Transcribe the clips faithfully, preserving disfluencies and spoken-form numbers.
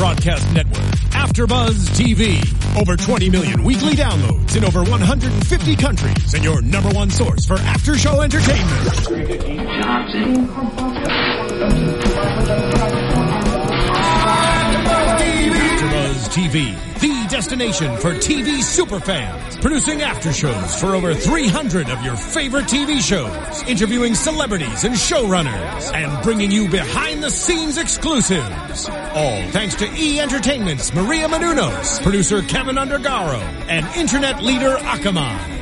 broadcast network, AfterBuzz T V. Over twenty million weekly downloads in over one hundred fifty countries, and your number one source for after-show entertainment. AfterBuzz T V, the destination for T V superfans, producing aftershows for over three hundred of your favorite T V shows, interviewing celebrities and showrunners, and bringing you behind-the-scenes exclusives. All thanks to E! Entertainment's Maria Menounos, producer Kevin Undergaro, and internet leader Akamai.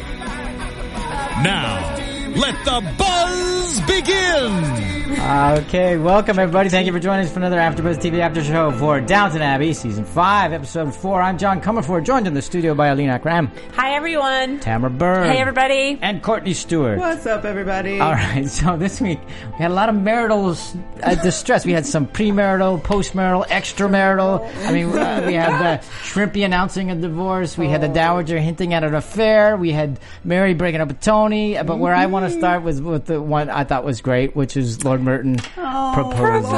Now, let the buzz begin! Okay, welcome everybody. Thank you for joining us for another AfterBuzz T V After Show for Downton Abbey, Season five, Episode four. I'm John Comerford, joined in the studio by Alina Akram. Hi, everyone. Tamara Bird. Hey, everybody. And Courtney Stewart. What's up, everybody? All right, so this week we had a lot of marital uh, distress. We had some premarital, postmarital, extramarital. I mean, uh, we had uh, Shrimpy announcing a divorce. We had the Dowager hinting at an affair. We had Mary breaking up with Tony. But mm-hmm. where I want to start was with the one I thought was great, which is Lord Merton oh, proposing.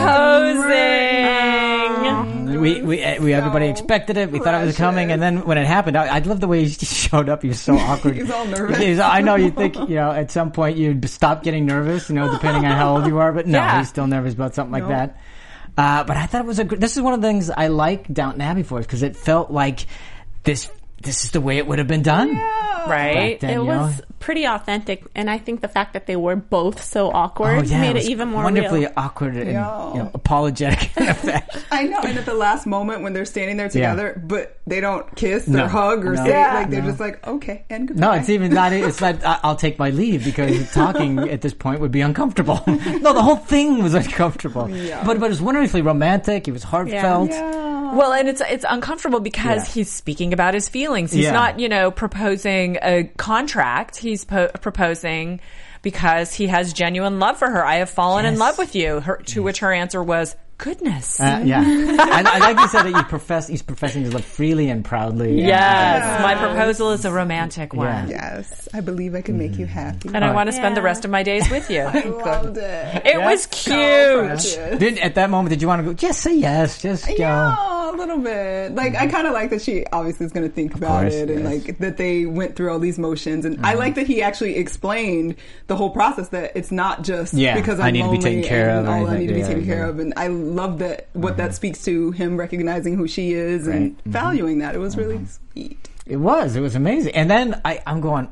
Proposing. We we we everybody expected it. We Precious. thought it was coming, and then when it happened, I, I love the way he showed up. He was so awkward. He's all nervous. He's, I know you think you know at some point you'd stop getting nervous, you know, depending on how old you are. But no, yeah. he's still nervous about something like no. that. Uh, but I thought it was a. This is one of the things I like Downton Abbey for, because it felt like this. This is the way it would have been done. Yeah. Right. Then, it was know. pretty authentic. And I think the fact that they were both so awkward oh, yeah, made it, it even more wonderfully real. awkward and you know, apologetic in effect. I know. And at the last moment when they're standing there together, yeah. but they don't kiss or no. hug or no. say, yeah. like they're no. just like, okay, and goodbye. No, it's even not, it's like, I'll take my leave, because talking at this point would be uncomfortable. No, the whole thing was uncomfortable. Yeah. But, but it was wonderfully romantic. It was heartfelt. Yeah. Yeah. Well, and it's it's uncomfortable because yeah. he's speaking about his feelings. He's yeah. not, you know, proposing a contract. He's po- proposing because he has genuine love for her. I have fallen yes. in love with you. Her, to yes. which her answer was, goodness. Uh, yeah. I, I like you said that you profess, he's professing his love freely and proudly. Yes. Yeah. My proposal is a romantic one. Yeah. Yes. I believe I can make you happy. And I want to spend yeah. the rest of my days with you. I loved it. It yeah. was cute. So did, at that moment, did you want to go, just say yes, just go? Yeah, a little bit. Like, I kind of like that she obviously is going to think about course, it and yes. like that they went through all these motions. And mm-hmm. I like that he actually explained the whole process, that it's not just yeah, because I'm I need lonely to be taken care and of. all I need to be yeah, taken yeah. care of. And I love that what mm-hmm. that speaks to him recognizing who she is right. and mm-hmm. valuing that. It was really mm-hmm. sweet. It was. It was amazing. And then I, I'm going.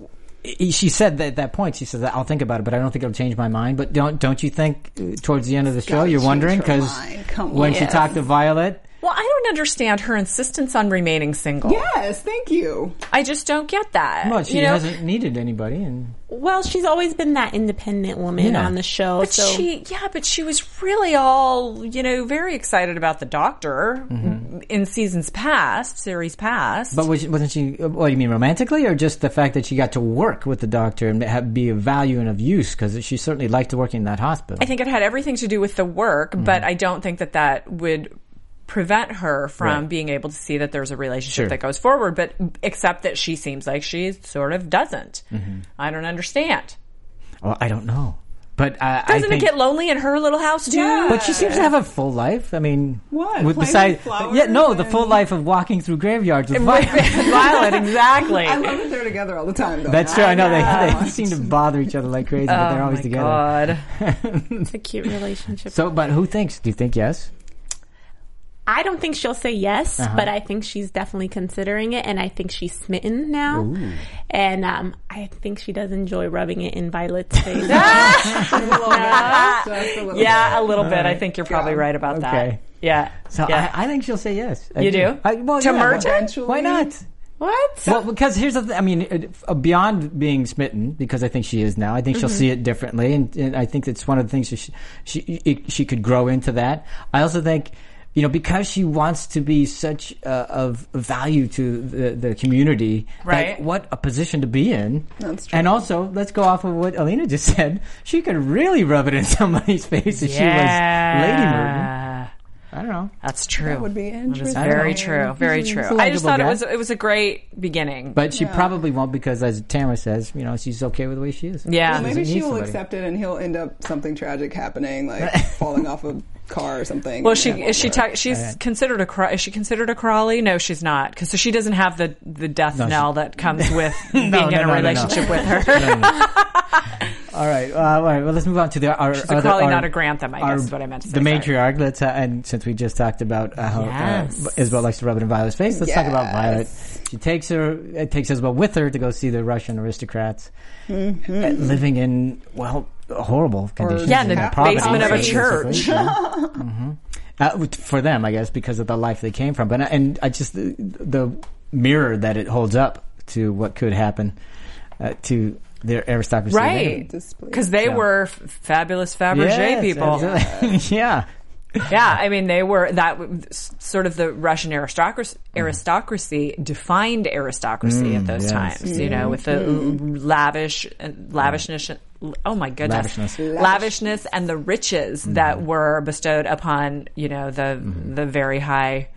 She said that at that point, she says, I'll think about it, but I don't think it'll change my mind. But don't don't you think uh, towards the end of the show, you're wondering? Because when yes. she talked to Violet. Well, I don't understand her insistence on remaining single. Yes, thank you. I just don't get that. Well, she you know? hasn't needed anybody. And Well, she's always been that independent woman yeah. on the show. But so. she, yeah, but she was really all, you know, very excited about the Doctor mm-hmm. in seasons past, series past. But was she, wasn't she, what do you mean, romantically, or just the fact that she got to work with the Doctor and have, be of value and of use? Because she certainly liked to work in that hospital. I think it had everything to do with the work, mm-hmm. but I don't think that that would prevent her from right. being able to see that there's a relationship sure. that goes forward, but except that she seems like she sort of doesn't. Mm-hmm. I don't understand. Well, I don't know. But uh, doesn't I think, it get lonely in her little house too? Yeah. But she seems to have a full life. I mean, what? With besides, yeah, no, the full life of walking through graveyards with Violet. Violet, exactly. I love that they're together all the time, though. That's true. I know, I know. They, they seem to bother each other like crazy, oh but they're always my together. God. It's a cute relationship. So, but who thinks? Do you think yes? I don't think she'll say yes, uh-huh. but I think she's definitely considering it, and I think she's smitten now. Ooh. And um, I think she does enjoy rubbing it in Violet's face. a little bit. Just a little yeah, bit. a little bit. I think you're probably yeah. right about okay. that. Yeah. So yeah. I, I think she'll say yes. I you do? do? I, well, to yeah, Merton? Eventually. Why not? What? Well, because here's the thing. I mean, it, uh, beyond being smitten, because I think she is now, I think she'll mm-hmm. see it differently, and, and I think it's one of the things she she it, she could grow into that. I also think, you know, because she wants to be such uh, of value to the, the community, right? Like, what a position to be in. That's true. And also, let's go off of what Alina just said. She could really rub it in somebody's face if yeah. she was Lady Merton. I don't know. I'll That's true. That would be interesting. That is very true. Very true. I just thought it was it was a great beginning. But she yeah. probably won't because, as Tamara says, you know, she's okay with the way she is. Yeah. Well, maybe she will accept it and he'll end up something tragic happening, like falling off a car or something. Well, she is she ta- she's right. considered a is she considered a Crawley? No, she's not, because so she doesn't have the the death no, knell she, that comes with being no, no, in a no, relationship no, no. with her. All right, uh, all right. Well, let's move on to the our. She's a Crawley, not a Grantham. I our, guess is what I meant to say. The matriarch. Let's uh, and since we just talked about uh, how yes. uh, Isabel likes to rub it in Violet's face, let's yes. talk about Violet. She takes her, it takes Isabel with her to go see the Russian aristocrats, mm-hmm. uh, living in well horrible conditions. Or, yeah, in the basement of a church. Yeah. mm-hmm. uh, for them, I guess, because of the life they came from. But and I just the, the mirror that it holds up to what could happen uh, to. Their aristocracy, right? Because they so. were f- fabulous Fabergé yes, people. yeah, yeah. I mean, they were that sort of the Russian aristocracy. Aristocracy defined aristocracy mm, at those yes. times. Mm-hmm. You know, with the mm-hmm. lavish, lavishness. Oh my goodness, lavishness, lavishness, and the riches mm-hmm. that were bestowed upon you know the mm-hmm. the very high.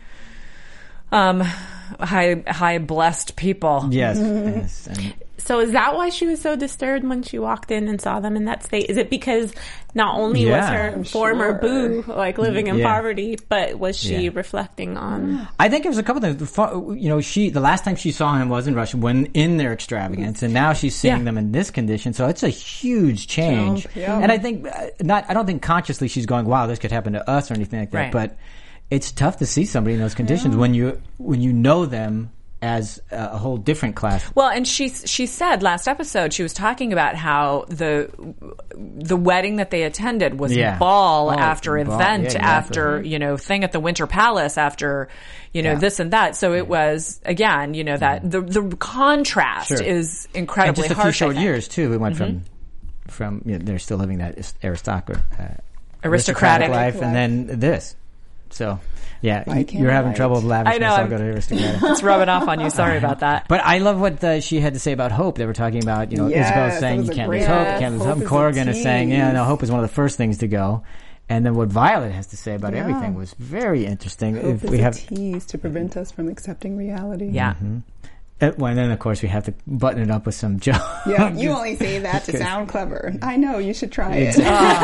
Um, high, high blessed people. Yes. Mm-hmm. yes. And so is that why she was so disturbed when she walked in and saw them in that state? Is it because not only yeah, was her I'm former sure. boo like living in yeah. poverty, but was she yeah. reflecting on? I think it was a couple things. You know, she the last time she saw him was in Russia when in their extravagance, and now she's seeing yeah. them in this condition. So it's a huge change. Jump, yeah. And I think uh, not. I don't think consciously she's going, "Wow, this could happen to us" or anything like that. Right. But it's tough to see somebody in those conditions yeah. when you when you know them as a whole different class. Well, and she she said last episode, she was talking about how the the wedding that they attended was yeah. ball oh, after ball. event yeah, exactly. after you know thing at the Winter Palace after you know yeah. this and that. So it was again you know that the the contrast sure. is incredibly and just a harsh. few short years too. We went mm-hmm. from from you know, they're still living that aristocrat uh, aristocratic, aristocratic life, life, and then this. So. Yeah, I you're having write. trouble with lavishness. I know. I'll go to aristocratic. It's rubbing off on you. Sorry about that. But I love what uh, she had to say about hope. They were talking about, you know, yes, Isabel saying you can't lose hope, you can't lose hope. Corrigan is saying, yeah, no, hope is one of the first things to go. And then what Violet has to say about yeah. everything was very interesting. Hope if is we a have tease to prevent us from accepting reality. Yeah. Mm-hmm. Uh, well, and then, of course, we have to button it up with some jokes. Yeah, you only say that to sound clever. I know, you should try it.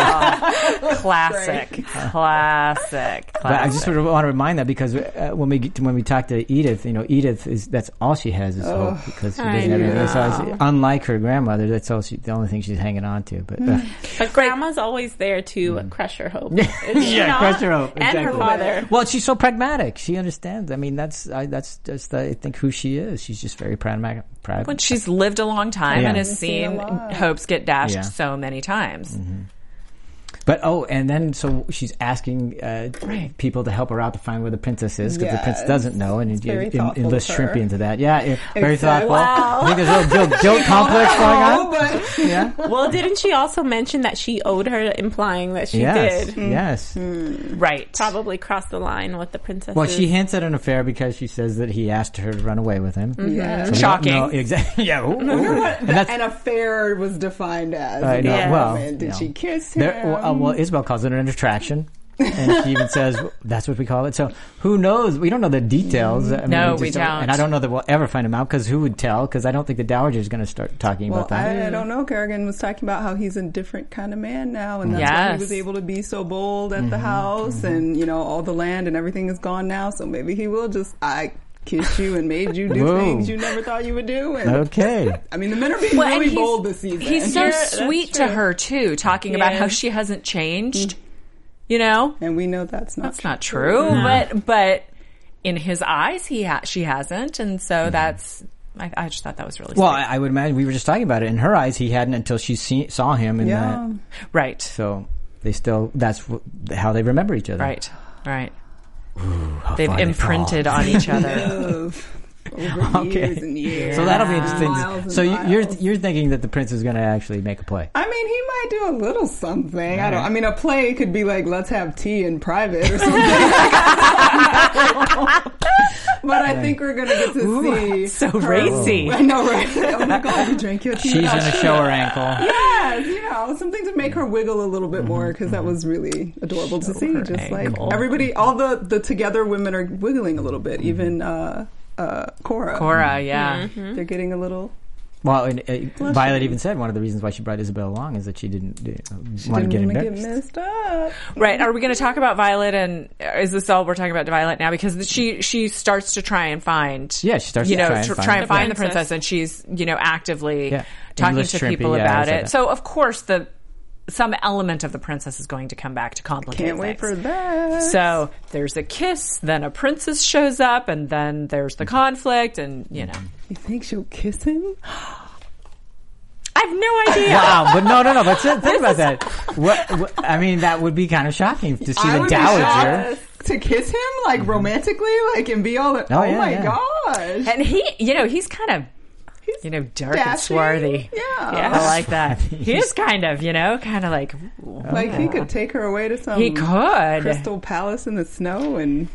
Oh, classic. Classic. But I just sort of want to remind that because uh, when we get to, when we talk to Edith, you know, Edith is that's all she has is oh, hope because she doesn't have anything. So it's, unlike her grandmother, that's all she, the only thing she's hanging on to. But uh, but grandma's always there to mm. crush her hope. yeah, not? crush her hope. Exactly. And her father. Well, she's so pragmatic. She understands. I mean, that's I, that's just I think who she is. She's just very pragmatic. Prag- when she's lived a long time yeah. and has seen hopes get dashed yeah. so many times. Mm-hmm. But oh, and then so she's asking uh, right. people to help her out to find where the princess is because yes. the prince doesn't know, and you enlist Shrimpy into that. Yeah, it, very exactly. thoughtful. Wow. I think there's a little guilt, guilt complex going on. But yeah. Well, didn't she also mention that she owed her, implying that she yes. did? Mm. Yes. Mm. Right. Probably crossed the line with the princess. Well, she hints at an affair because she says that he asked her to run away with him. Mm-hmm. Yeah. So shocking. Exactly. Yeah. Ooh, I wonder what and the, that's, an affair was defined as. I know. Yeah. Well, did you know. she kiss him? There, well, uh, well, Isabel calls it an attraction. And she even says that's what we call it. So who knows? We don't know the details. I mean, no, we, we don't. And I don't know that we'll ever find them out because who would tell? Because I don't think the Dowager is going to start talking well, about that. I, I don't know. Kerrigan was talking about how he's a different kind of man now, and that's yes. why he was able to be so bold at mm-hmm, the house, mm-hmm. and you know all the land and everything is gone now. So maybe he will just I kissed you and made you do Whoa. things you never thought you would do. And okay. I mean, the men are being well, really bold this season. He's so You're, sweet to her too, talking yeah. about how she hasn't changed. Mm-hmm. You know, and we know that's not that's true. not true. No. But but in his eyes, he ha- she hasn't, and so mm-hmm. that's. I, I just thought that was really. Well, sweet. I, I would imagine we were just talking about it. In her eyes, he hadn't until she see, saw him, and yeah, that, right. So they still that's w- how they remember each other. Right, right. Ooh, They've imprinted on each other. over Okay. years and years. So that'll be interesting. Miles and So you- you're miles. you're thinking that the prince is going to actually make a play? I mean, he might do a little something. I don't. I mean, a play could be like, let's have tea in private or something. But I think we're gonna get to see so her- racy. I know, right? Oh my god, you drink your tea. She's going to show her ankle. Yes, you know, something to make her wiggle a little bit more because that was really adorable to see. Just like ankle. everybody, all the the together women are wiggling a little bit. Even uh, uh, Cora. Cora, yeah. Mm-hmm. They're getting a little. Well, and, uh, Violet even said one of the reasons why she brought Isabel along is that she didn't uh, She want to get didn't want to embarrassed. get messed up. Right. Are we going to talk about Violet? And is this all we're talking about Violet now? Because she she starts to try and find. Yeah, she starts you to know try and tr- find try and the find the princess. princess, and she's you know actively Yeah. talking English to shrimpy, people yeah, I about said it. that. So of course the some element of the princess is going to come back to complicate Can't wait things. for that. So there's a kiss, then a princess shows up, and then there's the conflict, and you know. You think she'll kiss him? I have no idea. Wow, but no, no, no. But think think about that. What, what? I mean, that would be kind of shocking to see I the would be dowager. shocked to kiss him like romantically, like and be all. Oh, Oh, yeah, my yeah. gosh! And he, you know, he's kind of, you know, dark and dashing. swarthy. Yeah. I like that. He is kind of, you know, kind of like, ooh. Like he could take her away to some He could. crystal palace in the snow and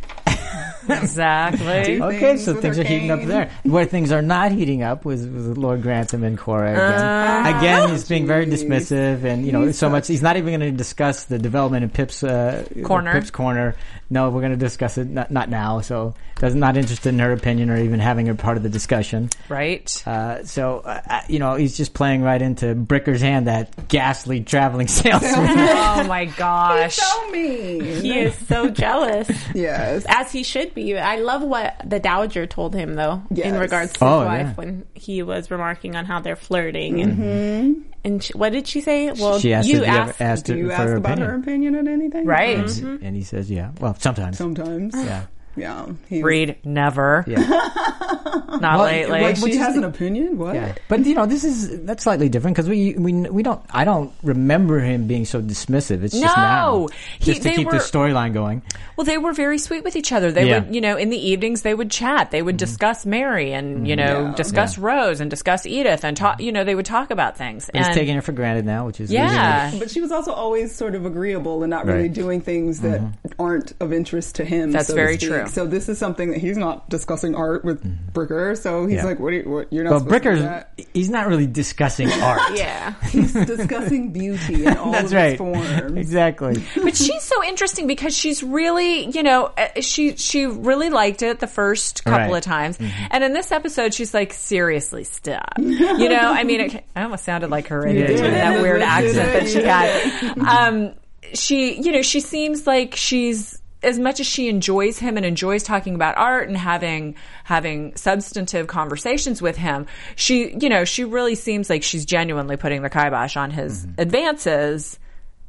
Exactly. Do Okay, things so with things her are heating up cane. there. Where things are not heating up was, was Lord Grantham and Cora again. Uh, again, he's being very geez. dismissive, and you know, He's so much. such- He's not even going to discuss the development in Pip's uh, Corner. Pip's corner. No, we're going to discuss it not, not now. So, does not interested in her opinion or even having her part of the discussion. Right. Uh, so, uh, you know, he's just playing right into Bricker's hand, that ghastly traveling salesman. Oh my gosh. so mean. He is so jealous, Yes. as he should be. I love what the dowager told him, though, Yes. in regards to his Oh, wife yeah. when he was remarking on how they're flirting. And and she, what did she say? Well, She asked you if you ever asked. asked Do her you for ask her about opinion. her opinion on anything? Right. And, and he says, yeah. Well, sometimes. Sometimes. Yeah. Yeah. He's, Read never. Yeah. Not Well, lately. Like Which she is has the- an opinion? What? Yeah, but you know, this is that's slightly different because we we we don't. I don't remember him being so dismissive. It's just No. now, He- just to they keep the were- storyline going. Well, they were very sweet with each other. They Yeah. would, you know, in the evenings they would chat. They would discuss Mary and, you know, Yeah. discuss Rose and discuss Edith and talk, you know, they would talk about things. He's And taking her for granted now, which is yeah. losing But she was also always sort of agreeable and not really Right. doing things that aren't of interest to him. That's so to very speak. true. So this is something that he's not discussing art with Bricker. So he's Yeah. like, "What? Are you, what? You're not." Well, supposed to do Bricker's that. he's not really discussing art. Yeah. He's discussing beauty in all That's of right. its forms. Exactly. But she's so interesting because she's really, you know, uh, she she really liked it the first couple Right. of times, and in this episode, she's like, seriously, stop. You know, I mean, it, I almost sounded like her right You there, did. doing that weird You accent did. that she had. Um, she, you know, she seems like she's. As much as she enjoys him and enjoys talking about art and having having substantive conversations with him, she, you know, she really seems like she's genuinely putting the kibosh on his advances.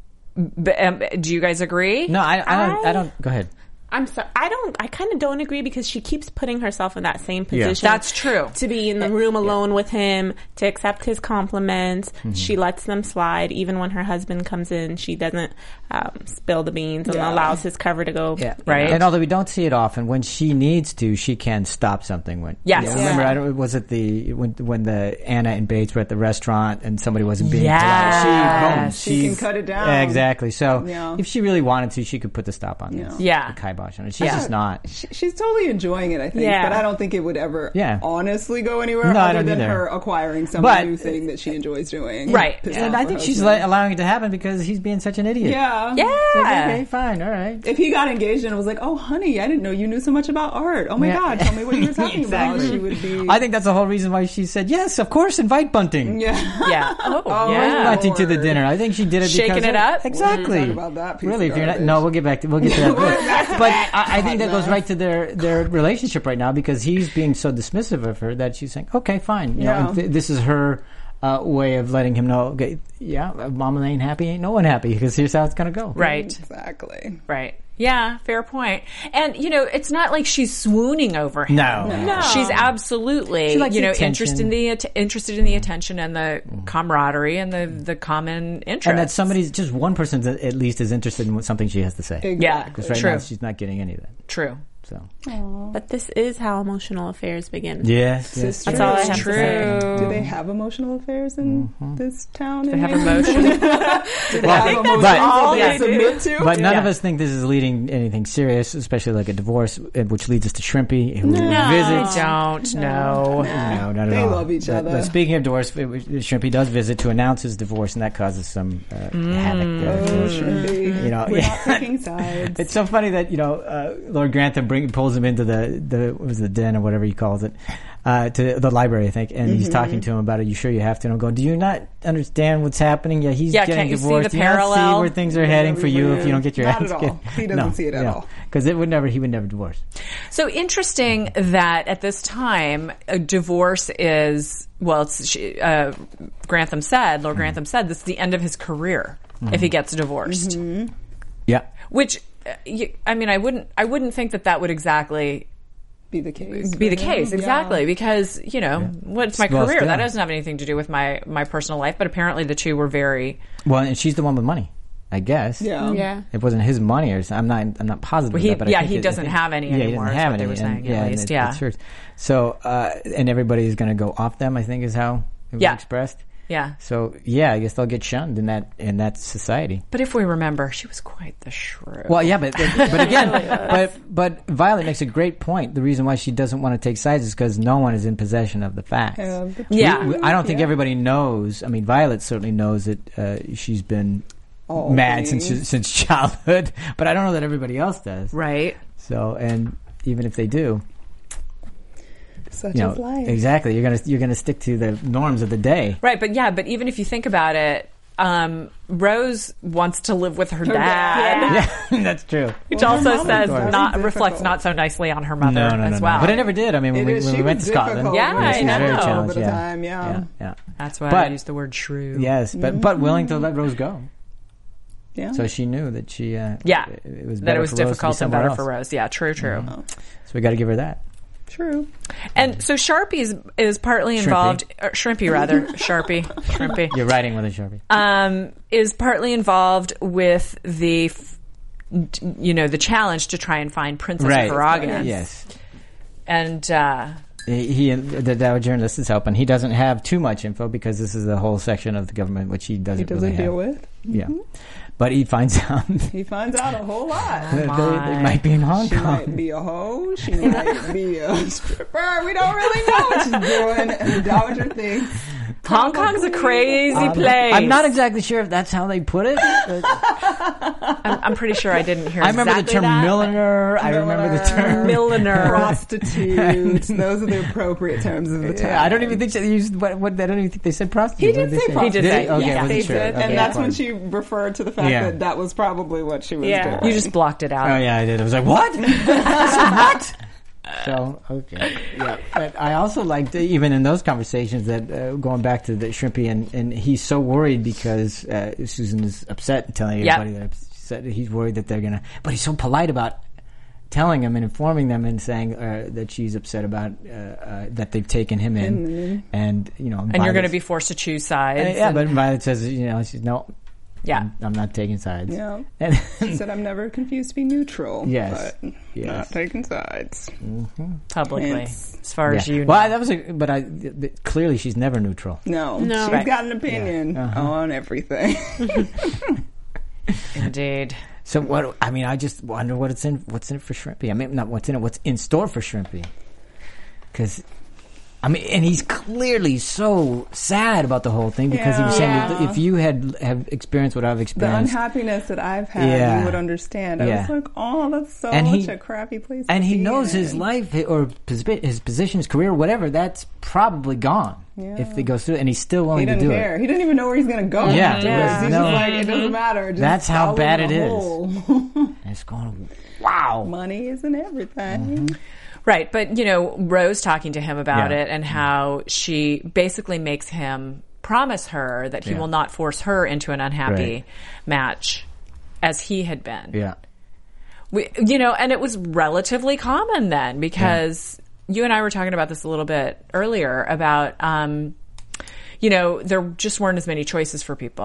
B- um, do you guys agree? No, I, I don't. I, I- don't. Go ahead. I'm sorry. I don't. I kind of don't agree because she keeps putting herself in that same position. That's true. To be in the room alone with him, to accept his compliments. Mm-hmm. She lets them slide. Even when her husband comes in, she doesn't um, spill the beans and Yeah. allows his cover to go. Yeah. Right. And although we don't see it often, when she needs to, she can stop something. When Yes. Yeah, remember, Yeah. I don't, was it the when when the Anna and Bates were at the restaurant and somebody wasn't being Yes. polite? She, boom, She can she's- cut it down. Yeah, exactly. So Yeah. if she really wanted to, she could put the stop on this. Yeah. The kibosh on it. She's Yeah. just not. She, she's totally enjoying it, I think. Yeah. But I don't think it would ever Yeah. honestly go anywhere No, I other don't than either. her acquiring some But- new thing that she enjoys doing. Right. Piss And off I her think she's husband. like, allowing it to happen because he's being such an idiot. Yeah. Yeah. It's like, okay, fine, all right. If he got engaged and was like, "Oh, honey, I didn't know you knew so much about art. Oh my Yeah. God, tell me what you were talking Exactly. about." She would be. I think that's the whole reason why she said, yes, of course, invite Bunting. Yeah. Yeah. Oh, Oh, yeah. right. Bunting to the Lord. dinner. I think she did it Shaking because it of- up? Exactly. We'll talk about that piece really, of if you're not, garbage. no, we'll get back to we'll get to that. back to but that. I, I think that goes Hot right to their their relationship right now because he's being so dismissive of her that she's saying, okay, fine, you know, Yeah. and th- this is her uh, way of letting him know, okay, yeah, if Mama ain't happy, ain't no one happy because here's how it's gonna go. Right. Exactly. Right. Yeah, fair point. And, you know, it's not like she's swooning over him. No. No. She's absolutely, She likes you the know, attention. interested in the att- interested in the attention and the camaraderie and the the common interest. And that somebody's just one person that at least is interested in what- something she has to say. Exactly. Yeah, Because right true. now she's not getting any of that. True. So, but this is how emotional affairs begin. yes, yes. Sister. That's all I have True. to say. Do they have emotional affairs in Mm-hmm. this town? They have emotion. Do they Well, have I think emotions that's all that they they do. submit to? But none of Yeah. us think this is leading anything serious, especially like a divorce, uh, which leads us to Shrimpy, who I visits. don't know. No, not at They all. love each But- other. But speaking of divorce, it- it- Shrimpy does visit to announce his divorce, and that causes some uh, havoc there. Oh, Shrimpy. You know, We're yeah. not picking sides. It's so funny that you know uh, Lord Grantham bring, pulls him into the the what was it, the den or whatever he calls it, uh, to the library, I think, and he's talking to him about, "Are you sure you have to?" And I'm going, "Do you not understand what's happening? Yeah, he's Yeah, getting can't you see divorced. the Do you not parallel? see where things are heading for you if you don't get your Not ass at all. kicked?" He doesn't see it at all. because it would never. He would never divorce. So interesting that at this time, a divorce is, well, it's, she, uh, Grantham said, Lord Grantham said, this is the end of his career if he gets divorced. Yeah. Which, uh, you, I mean, I wouldn't, I wouldn't think that that would exactly Be the case. be the for case, him. exactly, because, you know, what's my Well, career? still. That doesn't have anything to do with my, my personal life, but apparently the two were very, Well, and she's the one with money, I guess. Yeah. Yeah. It wasn't his money, or something. I'm not. I'm not positive. Well, of he- that, but I yeah, think he it- I doesn't think- have any yeah, he anymore, doesn't is have what they any, were saying, and, at yeah, and least, it- yeah. it's true. So, uh, and everybody is going to go off them. I think is how it was Yeah. expressed. yeah. So, yeah, I guess they'll get shunned in that in that society. But if we remember, she was quite the shrew. Well, yeah, but but again, but but Violet makes a great point. The reason why she doesn't want to take sides is because no one is in possession of the facts. Yeah, but Yeah. We- I don't think Yeah. everybody knows. I mean, Violet certainly knows that uh, she's been All mad things. since since childhood, but I don't know that everybody else does. right. So, and even if they do, Such you know, is life. exactly, you're gonna you're gonna stick to the norms of the day. Right, but yeah, but even if you think about it, um, Rose wants to live with her, dad, Yeah, that's true. which Well, her also mom says was very not reflects difficult. not so nicely on her mother No, no, no, as no. well. But it never did. I mean, when It we, is- when she we went was to Scotland, difficult Yeah, when I she she was very know. was challenged. over the Yeah. time, yeah. yeah, yeah. That's why But- I use the word shrew. Yes, but but willing to let Rose go. Yeah. So she knew that she uh, Yeah, it, it was that better it was for Rose to be difficult and somewhere better else. for Rose. Yeah, true, true. So we got to give her that. True. And so Sharpie is, is partly involved, or Shrimpy rather, Sharpie, Shrimpy, You're writing with a Sharpie. um, is partly involved with the, f- you know, the challenge to try and find Princess Right. Karagan. Yes. And, uh, He, he the Dow journalist is helping. He doesn't have too much info because this is the whole section of the government which he doesn't, He doesn't really deal have. with. Yeah, but he finds out He finds out a whole lot. that they, they might be in Hong She Kong. might be a hoe. She might be a stripper. We don't really know what she's doing. And the Dowager thinks Hong Kong's a crazy Um, place. I'm not exactly sure if that's how they put it. but I'm, I'm pretty sure I didn't hear I remember exactly the term that, but- milliner. I remember the term. Milliner. prostitutes. Those are the appropriate terms of the time. Yeah, I don't even think they used what, what. I don't even think they said prostitute. He What did they say prostitute. He did say- Okay, yeah, I wasn't They sure. did, Okay, and that's fine. when she referred to the fact Yeah. that that was probably what she was Yeah. doing. You just blocked it out. Oh yeah, I did. I was like, what? I said, what? So okay, yeah. But I also liked even in those conversations that uh, going back to the Shrimpy and, and he's so worried because uh, Susan is upset and telling Yep. everybody that upset, he's worried that they're gonna. But he's so polite about telling them and informing them and saying uh, that she's upset about uh, uh, that they've taken him in, Mm-hmm. and you know, And you're going to be forced to choose sides. Uh, yeah. and- But Violet says, you know, she's no, yeah. I'm, I'm not taking sides. Yeah. And She said, I'm never confused to be neutral. Yes. But Yes. not taking sides. Publicly, It's- as far as yeah. you know. Well, that was a, but I th- th- clearly she's never neutral. No. No. She's Right. got an opinion Yeah. Uh-huh. on everything. Indeed. So what? I mean, I just wonder what it's in. What's in it for Shrimpy? I mean, not what's in it. What's in store for Shrimpy? Because, I mean, and he's clearly so sad about the whole thing because he was saying that Yeah. if you had have experienced what I've the experienced, unhappiness that I've had, Yeah. you would understand. I Yeah. was like, oh, that's so And he- such a crappy place and to he be knows in. his life or his his position, his career, whatever, that's probably gone Yeah. if he goes through it, and he's still He willing to didn't do care. it. He didn't even know where he's going to go. Yeah. afterwards. Yeah. He's No. just like, it doesn't matter. Just That's how follow bad the it is. hole. And it's going, wow. Money isn't everything. Mm-hmm. Right, but you know, Rose talking to him about Yeah. it and how she basically makes him promise her that he Yeah. will not force her into an unhappy Right. match as he had been. Yeah. We, you know, and it was relatively common then because you and I were talking about this a little bit earlier about, um, you know, there just weren't as many choices for people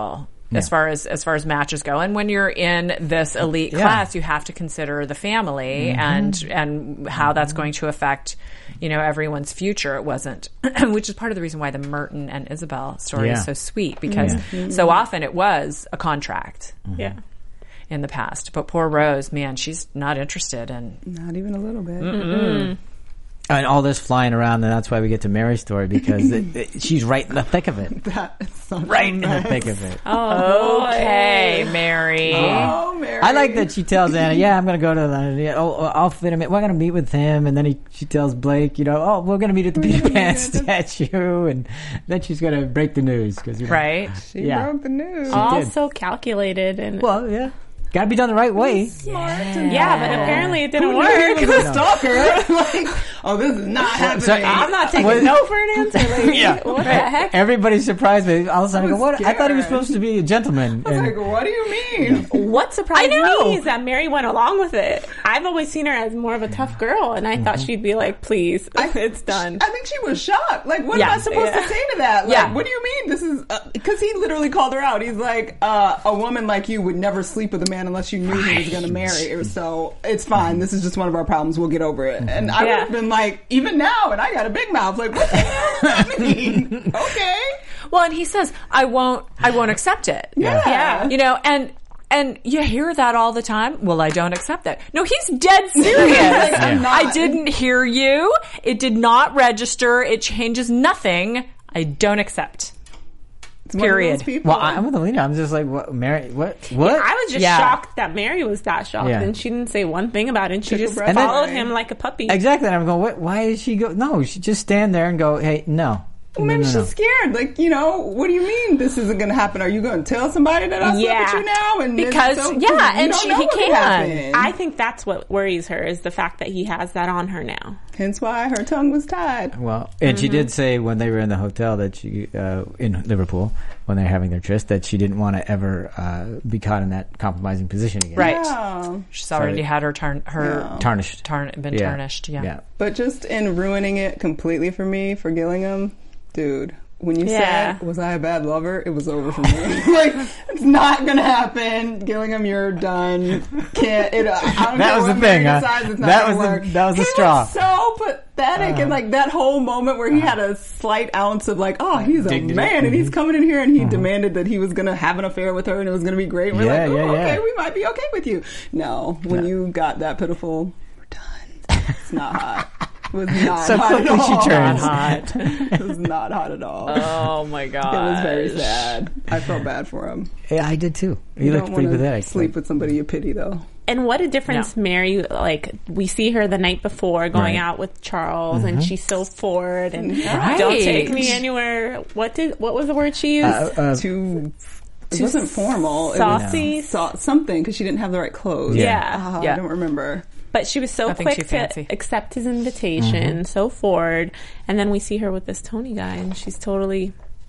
yeah. as far as as far as matches go. And when you're in this elite yeah. class, you have to consider the family mm-hmm. and and how that's going to affect, you know, everyone's future. It wasn't, which is part of the reason why the Merton and Isabel story yeah. is so sweet, because yeah. so often it was a contract. Mm-hmm. Yeah. In the past, but poor Rose, man, she's not interested in. Not even a little bit. Mm-mm. And all this flying around, and that's why we get to Mary's story, because it, it, she's right in the thick of it. That is so right nice. in the thick of it. Oh, okay, Mary. Oh, Mary. I like that she tells Anna, "Yeah, I'm going to go to the. Yeah, oh, I'll fit him in. We're going to meet with him." And then he, she tells Blake, "You know, oh, we're going to meet at the Peter Pan statue." And then she's going to break the news because right. She yeah. broke the news. All did. so calculated and well, yeah. Got to be done the right way. Smart. yeah. yeah, but apparently it didn't Who work. knew he was a stalker? Like, oh, this is not happening. So, I'm not taking What- no for an answer. Like, Yeah. what the heck? Everybody's surprised, but all of a sudden I go, was "What? I thought he was scared. supposed to be a gentleman." I was And- like, what do you mean? What surprised I know. me is that Mary went along with it. I've always seen her as more of a tough girl, and I thought she'd be like, "Please, it's done." I think she was shocked. Like, what Yeah. am I supposed Yeah. to say to that? Like, Yeah. what do you mean? This is because he literally called her out. He's like, uh, a woman like you would never sleep with a man unless you knew he was going to marry. So it's fine. This is just one of our problems. We'll get over it. And I Yeah. would have been like, even now, and I got a big mouth. Like, what the hell does that mean? Okay. Well, and he says, "I won't, I won't accept it." Yeah. Yeah. You know, and and you hear that all the time. Well, I don't accept that. No, he's dead serious. Like, I'm not. I didn't hear you. It did not register. It changes nothing. I don't accept. It's one of Period. those people. well, I'm with Alina. I'm just like, "What, Mary? What? What?" I was just Yeah. shocked that Mary was that shocked, Yeah. and she didn't say one thing about it. And she Took a just breath followed away. him like a puppy. Exactly. And I'm going, what, why is she go? No, she just stand there and go, "Hey, no." Well, no, maybe no, she's no. scared. Like, you know, what do you mean this isn't going to happen? Are you going to tell somebody that I slept Yeah. with you now? And then Because- so- yeah, you and don't she- know he what could can. happen. I think that's what worries her is the fact that he has that on her now. Hence why her tongue was tied. Well, and she did say when they were in the hotel that she, uh, in Liverpool, when they're having their tryst, that she didn't want to ever uh, be caught in that compromising position again. Right. Yeah. She's already had her turn, her Yeah. Tarnished. tarn, been Yeah. tarnished. Yeah. Yeah. But just in ruining it completely for me, for Gillingham, dude. When you Yeah. said, was I a bad lover? It was over for me. Like, it's not going to happen. Gillingham, you're done. Can't, it, I don't That care was what the Mary thing, huh? decides, it's not That gonna was the- work. that was the He straw. Was so pathetic. Uh-huh. And like that whole moment where he had a slight ounce of like, oh, he's a Dignity. man and he's coming in here and he demanded that he was going to have an affair with her and it was going to be great. And we're Yeah, like, oh, yeah, okay, yeah. we might be okay with you. No, when you got that pitiful, we're done. It's not hot. It was not So hot quickly at she all. turns. Hot. It was not hot at all. Oh my god. It was very sad. I felt bad for him. Yeah, I did too. He You looked don't pretty wanna pathetic. sleep with somebody you pity, though. And what a difference No. Mary, like, we see her the night before going Right. out with Charles, Mm-hmm. and she's so forward, and Right. don't take me anywhere. What did, what was the word she used? Uh, uh, Too. It Too wasn't formal. It was saucy? sa- something because she didn't have the right clothes. Yeah. Yeah. Ah, Yeah. I don't remember. But she was so Nothing quick too to fancy. accept his invitation, so forward, and then we see her with this Tony guy, and she's totally...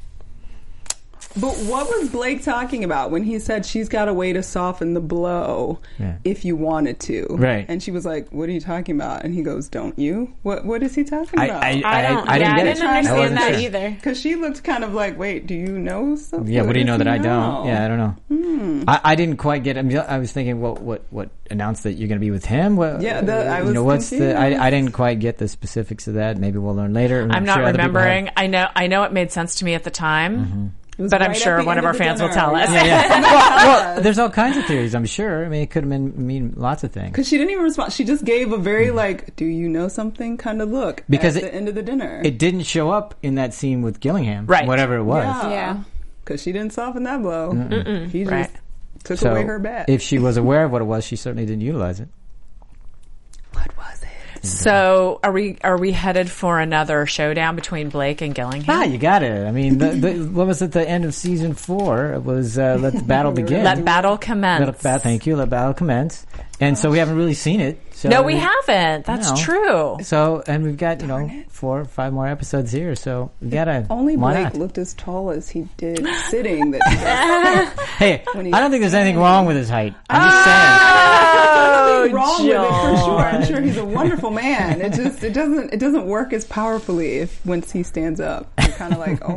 But what was Blake talking about when he said she's got a way to soften the blow Yeah. if you wanted to? Right. And she was like, "What are you talking about?" And he goes, "Don't you? What What is he talking I, about?" I, I don't, I, I yeah, didn't I get didn't it. I understand wasn't that sure. either. Because she looked kind of like, "Wait, do you know something?" Yeah, what do you know does that he I don't? know? Yeah, I don't know. Hmm. I, I didn't quite get. I, mean, I was thinking, what, what, what announced that you're going to be with him? What, Yeah, the- I you was know, what's the? I, confused. I didn't quite get the specifics of that. Maybe we'll learn later. I'm not sure other people remembering. have. I know. I know it made sense to me at the time, Mm-hmm. It was but I'm right at sure the one end of our the fans will dinner. tell us. Yeah, yeah. well, well, there's all kinds of theories. I'm sure. I mean, it could have been mean lots of things. Because she didn't even respond. She just gave a very like, "Do you know something?" kind of look Because at it- the end of the dinner. It didn't show up in that scene with Gillingham, Right. Whatever it was. Yeah. Because she didn't soften that blow. He just Right. took So away her bet. if she was aware of what it was, she certainly didn't utilize it. What was it? So are we? Are we headed for another showdown between Blake and Gillingham? Ah, you got it. I mean, the, the, what was at the end of season four? It was uh, let the battle begin. Let battle commence. Let ba- thank you. Let battle commence. And so we haven't really seen it. So No, we haven't. That's No. true. So and we've got you know four or five more episodes here. So we gotta. Only why Blake not? looked as tall as he did sitting. That he does. Hey, when he- I don't think there's anything wrong with his height. I'm just saying. There's nothing wrong with it for sure. John. I'm sure he's a wonderful man. It just it doesn't it doesn't work as powerfully if once he stands up. You're kind of like, oh,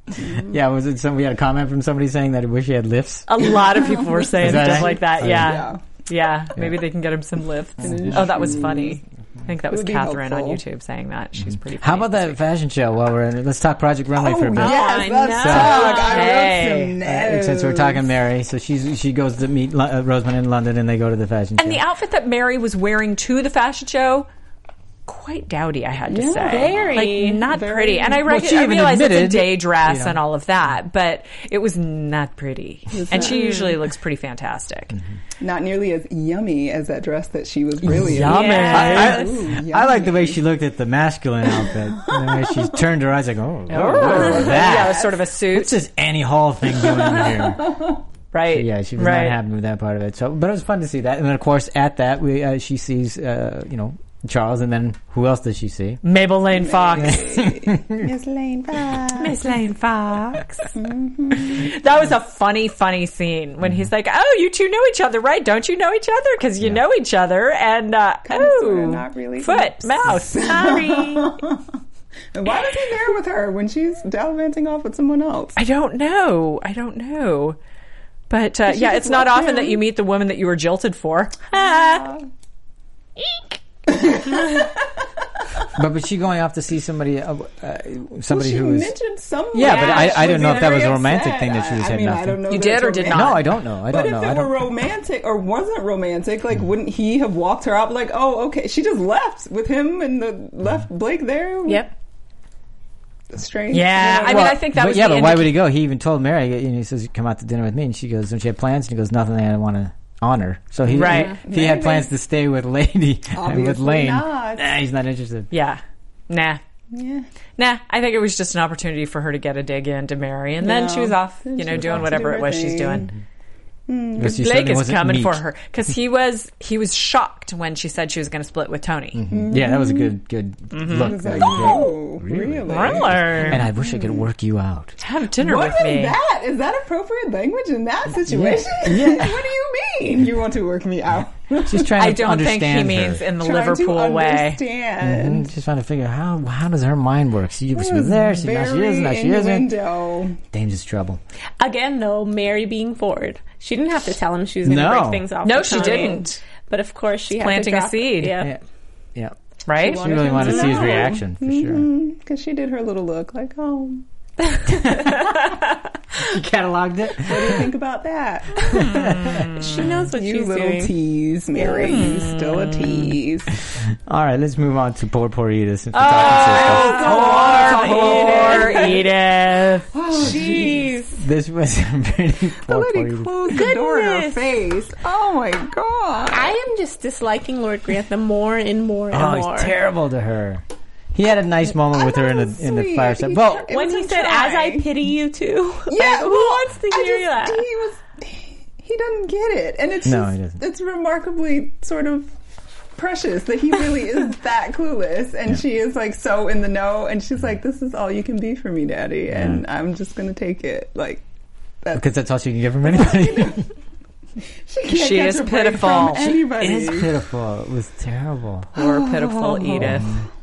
Yeah, was it some? We had a comment from somebody saying that he wish he had lifts. A lot of people were saying that stuff right? like that. Oh, Yeah. Yeah. yeah, Maybe they can get him some lifts. Oh, that was funny. I think that was It would be Catherine on helpful. YouTube saying that. She's pretty. How funny about that fashion show? While we're in, let's talk Project Runway Oh, for a bit. yes, I let's know. talk. I Hey. wrote some Uh, notes. since we're talking Mary, so she's she goes to meet uh, Rosamund in London, and they go to the fashion And show. the outfit that Mary was wearing to the fashion show, quite dowdy, I had to Yeah. say. Very. Like, not Very- pretty. And I, Well, rec- she I even realize it's a admitted, day dress you know. and all of that, but it was not pretty. And she usually looks pretty fantastic. Not nearly as yummy as that dress that she was really Yummy. in. Yes. I, Ooh, I like the yummy. way she looked at the masculine outfit. You know, she turned her eyes like, oh, what is Yeah, it that? was sort of a suit. What's this Annie Hall thing doing here? Right. Yeah, she was right. not happy with that part of it. So, but it was fun to see that. And then, of course, at that, we uh, she sees, uh, you know, Charles, and then who else does she see? Mabel Lane Fox. Miss Lane Fox. Miss Lane Fox. That was a funny, funny scene when he's like, "Oh, you two know each other, right? Don't you know each other? Because you know each other." And uh, Kinda, sorta, oh, not really. foot, Oops. mouth. Sorry. And why was he there with her when she's gallivanting off with someone else? I don't know. I don't know. But uh, she yeah, just it's not left often him? that you meet the woman that you were jilted for. Ah. But was she going off to see somebody, uh, uh, somebody she who was? mentioned someone. Yeah, but I- I She don't know if that very was a romantic upset. thing that she was I, I heading mean, off I to. don't know. You that did it's or did romantic. not? No, I don't know. I But don't know. if I it were don't. romantic or wasn't romantic, like, wouldn't he have walked her out? Like, oh, okay, she just left with him and the left Blake there. Yep. Strange. Yeah, I mean, Well, I think that but was yeah, the but why indica- would he go? He even told Mary, you know, he says, "Come out to dinner with me," and she goes, "Don't you have plans?" And he goes, "Nothing. I want to honor." So he, Right. he, if he had Maybe. plans to stay with Lady and with Obviously Lane, not. nah, he's not interested. Yeah. Nah. Yeah. Nah, I think it was just an opportunity for her to get a dig in to Mary, and then Yeah. she was off, Then you she know, was doing off to whatever do it her was she's thing. doing. Because she Blake certainly is wasn't coming meek. for her because he was he was shocked when she said she was going to split with Tony. Yeah, that was a good, good Mm-hmm. look. It's that like, you did. oh, really? And I wish I could work you out. Have dinner What with is me. that? Is that appropriate language in that situation? Yeah. What do you mean? You want to work me out? She's trying to I don't think understand he means her. in the Trying Liverpool to way. understand. Mhm, Just trying to figure out how how does her mind work. She was there, she, now she is, now she isn't. Innuendo. Dangerous trouble. Again, though, Mary being forward, she didn't have to tell him she was going to No. break things off. No, with she Tony. didn't. But of course, she had planting to a drop, seed. Yeah. Yeah, yeah. Right? She really wanted to see his know. reaction for sure. Because she did her little look like, oh, She cataloged it. what do you think about that? She knows what You she's little doing. tease, Mary. You still a tease. All right, let's move on to poor, poor Edith. Since we're Oh, talking poor, poor Edith. Jeez. sisters. This was a pretty The poor, poor lady Edith. closed the door in her Goodness. face. Oh my god. I am just disliking Lord Grantham more and more and Oh, more. he's terrible to her. He had a nice moment I with her thought in it the was in the sweet. fireside. He Well, tried- It When was he a said, try. "As I pity you too," Yeah, like, who well, wants to I hear just- that? He was. He doesn't get it, and it's No, just, he doesn't. it's remarkably sort of precious that he really is that clueless, and she is like so in the know, and she's like, "This is all you can be for me, Daddy," and I'm just gonna take it. Like that's, because that's all she can get from anybody. she can't She catch is a break pitiful. from She anybody. It's pitiful. It was terrible. Poor, pitiful Edith.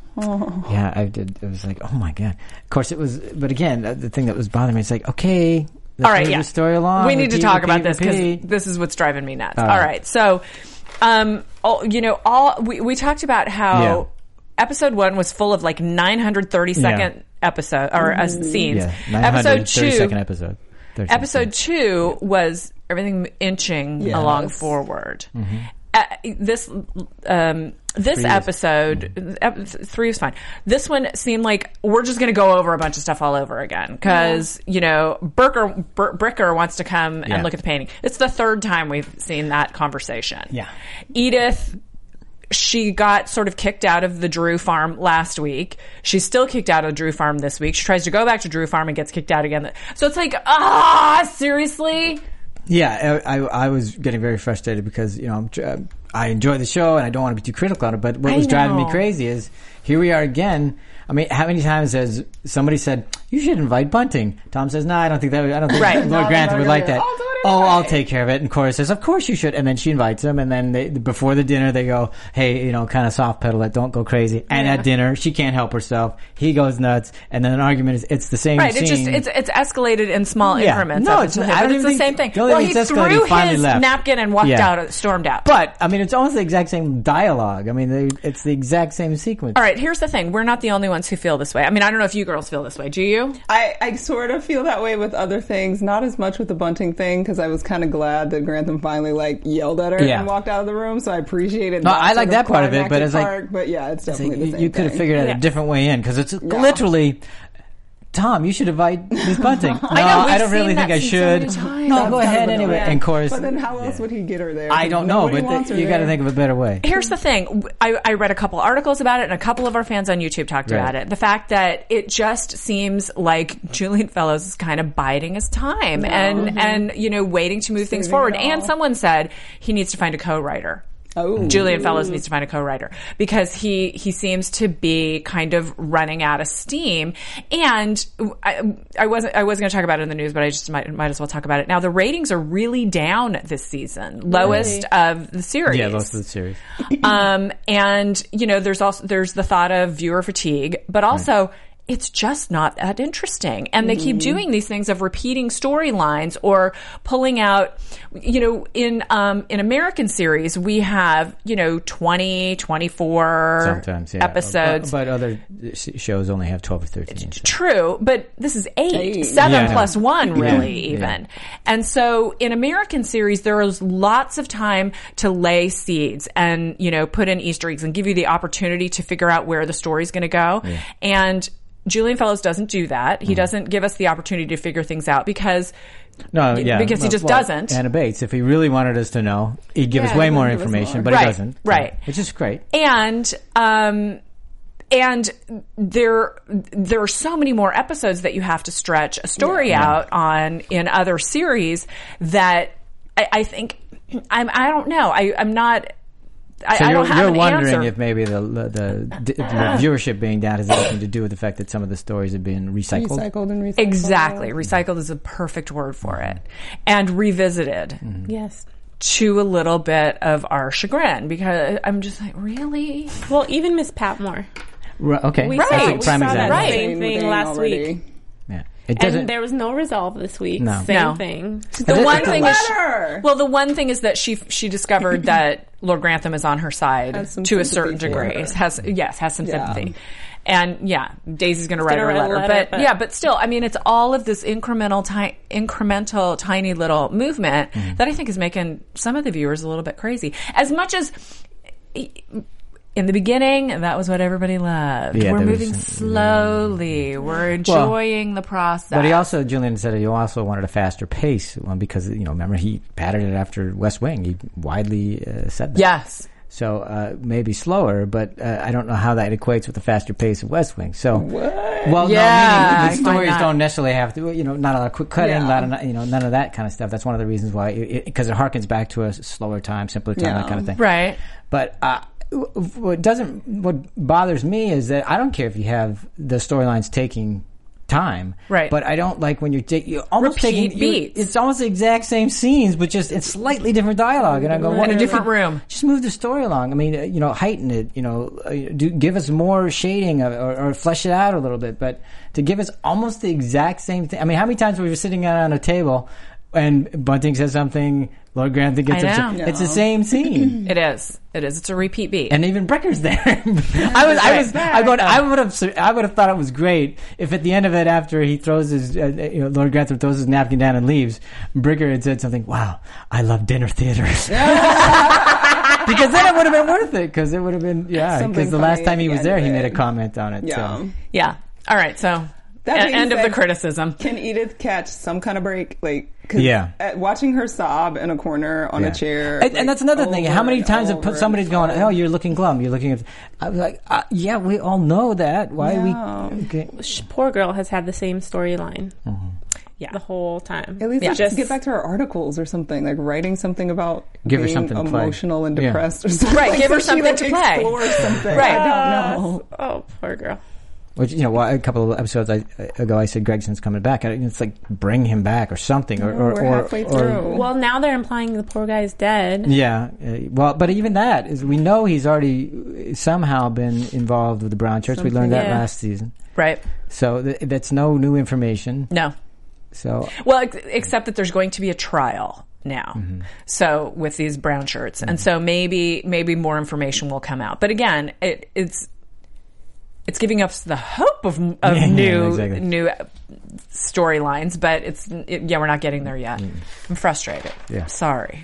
Yeah, I did. It was like, oh my god. Of course, it was. But again, uh, the thing that was bothering me, it's like, okay, let's All right, move yeah. the story along. We need to Repeat, talk repeat, about this because repeat. this is what's driving me nuts. All All right. right. So, um, all, you know, all we, we talked about how Yeah. episode one was full of like nine hundred thirty second Yeah. episode or uh, scenes. Yeah, Episode two, second episode. thirty episode seconds. two was everything inching Yes. along forward. Uh, this um, this Three is- episode ep- three is fine. This one seemed like we're just going to go over a bunch of stuff all over again because you know Burker Br- Bricker wants to come Yeah. and look at the painting. It's the third time we've seen that conversation. Yeah. Edith. She got sort of kicked out of the Drew farm last week. She's still kicked out of the Drew farm this week. She tries to go back to Drew farm and gets kicked out again. So it's like, ah, seriously? Yeah, I, I, I was getting very frustrated because you know I'm, tr- uh, I enjoy the show and I don't want to be too critical on it. But what I was driving me know. crazy is here we are again. I mean, how many times has somebody said you should invite Bunting? Tom says, "No, I don't think that. Would, I don't think Right. Lord No, Grantham no, would no, like no. that." I'll do it oh, I'll take care of it. And Cora says, of course you should. And then she invites him. And then they, before the dinner, they go, hey, you know, kind of soft pedal it. Don't go crazy. And yeah. at dinner, she can't help herself. He goes nuts. And then an argument is, it's the same right, scene. Right, it's just, it's, it's escalated in small yeah. increments. No, it's, I don't it's the same thing. Well, he threw his left. napkin and walked yeah. out, stormed out. But, I mean, it's almost the exact same dialogue. I mean, they, it's the exact same sequence. All right, here's the thing. We're not the only ones who feel this way. I mean, I don't know if you girls feel this way. Do you? I, I sort of feel that way with other things. Not as much with the Bunting thing, because I was kind of glad that Grantham finally, like, yelled at her yeah. and walked out of the room, so I appreciated no, that. I like that part of it, but it's part, like... But yeah, it's definitely like, the same You could have thing. figured out yeah. a different way in, because it's Yeah. literally... Tom, you should invite Miss Bunting. No, I know, we've I don't really seen think that I scene should. so many times. No, That's go kind ahead of anyway. annoying. And Cora's, But then how else yeah. would he get her there? I don't know, Nobody but wants her you got to there. think of a better way. Here's the thing. I, I read a couple articles about it, and a couple of our fans on YouTube talked Right. about it. The fact that it just seems like Julian Fellows is kind of biding his time and, and, you know, waiting to move things Saving forward. it all. And someone said he needs to find a co-writer. Oh. Julian Fellows needs to find a co-writer because he, he seems to be kind of running out of steam. And I, I wasn't, I wasn't going to talk about it in the news, but I just might, might as well talk about it. Now, the ratings are really down this season. Lowest of the series. Yeah, most of the series. um, and, you know, there's also, there's the thought of viewer fatigue, but also, right. it's just not that interesting. And they mm-hmm. keep doing these things of repeating storylines or pulling out, you know, in, um, in American series, we have, you know, twenty, twenty-four Sometimes, yeah. episodes. But, but other shows only have twelve or thirteen. So. True, but this is eight. eight. Seven yeah, plus one, really, yeah, even. Yeah. And so in American series, there is lots of time to lay seeds and, you know, put in Easter eggs and give you the opportunity to figure out where the story's going to go. Yeah. And Julian Fellows doesn't do that. He mm. doesn't give us the opportunity to figure things out because no, yeah, because he well, just well, doesn't. Anna Bates, if he really wanted us to know, he'd give yeah, us way more give information, more. but right, he doesn't. Right. Which is great. And um and there there are so many more episodes that you have to stretch a story yeah. out on in other series that I, I think I'm I don't know. I, I'm not I, so I you're, don't have you're an wondering answer. if maybe the the, the, the viewership being down has anything to do with the fact that some of the stories have been recycled. Recycled and recycled. Exactly. Recycled is a perfect word for it. And revisited. Mm-hmm. Yes. To a little bit of our chagrin because I'm just like, really? Well, even Miss Patmore. Right, okay. We Right. saw, We we prime saw example. that Right. same thing last already. week. Yeah. It doesn't. And there was no resolve this week. No. Same No. thing. The It- one it- thing is, she, letter. well, the one thing is that she she discovered that Lord Grantham is on her side Has some to a sympathy certain for degree. her. Has yes, has some Yeah. sympathy, and yeah, Daisy's going to write gonna her a write a letter, letter, but, but- yeah, but still, I mean, it's all of this incremental, ti- incremental, tiny little movement Mm-hmm. that I think is making some of the viewers a little bit crazy. As much as. In the beginning, that was what everybody loved. Yeah, We're there moving was- slowly. We're enjoying the process. But he also, Julian said he also wanted a faster pace one because, you know, remember he patterned it after West Wing. He widely uh, said that. Yes. So uh, maybe slower, but uh, I don't know how that equates with the faster pace of West Wing. So, What? well, Yeah, no, I meaning the find stories that- don't necessarily have to, you know, not a lot of quick cutting, Yeah. not a, you know, none of that kind of stuff. That's one of the reasons why, because it, it harkens back to a slower time, simpler time, Yeah. that kind of thing. Right. But uh, what doesn't, what bothers me is that I don't care if you have the storylines taking time, Right. But I don't like when you're, ta- you're almost Repeat taking you- beats. It's almost the exact same scenes, but just it's slightly different dialogue. And I go, In what a if different you- room. Just move the story along. I mean, uh, you know, heighten it. You know, uh, do, give us more shading of, or, or flesh it out a little bit. But to give us almost the exact same thing. I mean, how many times were we sitting on a table and Bunting says something, Lord Grantham gets I know. upset. It's the same scene. It is. It is. It's a repeat beat. And even Brecker's there. I was, I was, I would, I would have, I would have thought it was great if at the end of it, after he throws his, uh, you know, Lord Grantham throws his napkin down and leaves, Bricker had said something. Wow, I love dinner theaters. Because then it would have been worth it. Because it would have been, yeah. Something Because the last funny time he at was the there, end he of made a it. comment on it. Yeah. So. Yeah. All right. So, That e- being end of said, the criticism. Can Edith catch some kind of break? Like, cause Yeah. at watching her sob in a corner on Yeah. a chair. And, like, and that's another thing. over How many and times have over somebody's and going, over. "Oh, you're looking glum. You're looking." At, I was like, uh, "Yeah, we all know that. Why Yeah. we?" Okay. Sh- Poor girl has had the same storyline Yeah. the whole time. At least Yeah. let's just get back to her articles or something, like writing something about Give her being something to play. emotional and Yeah. depressed or something. Right, give her So she, something like, to play. explores something. Right. I don't know. Oh, poor girl. Which, you know, a couple of episodes I, ago I said Gregson's coming back. And it's like, bring him back or something. Or, or, We're or, halfway or, through. Well, now they're implying the poor guy's dead. Yeah. Uh, well, but even that is, we know he's already somehow been involved with the Brown Church. Something, we learned that yeah. last season. Right. So th- that's no new information. No. So Well, ex- except that there's going to be a trial now. Mm-hmm. So with these brown shirts. Mm-hmm. And so maybe maybe more information will come out. But again, it, it's it's giving us the hope of of Yeah, new exactly. new storylines, but it's it, yeah, we're not getting there yet. Mm. I'm frustrated. Yeah. Sorry.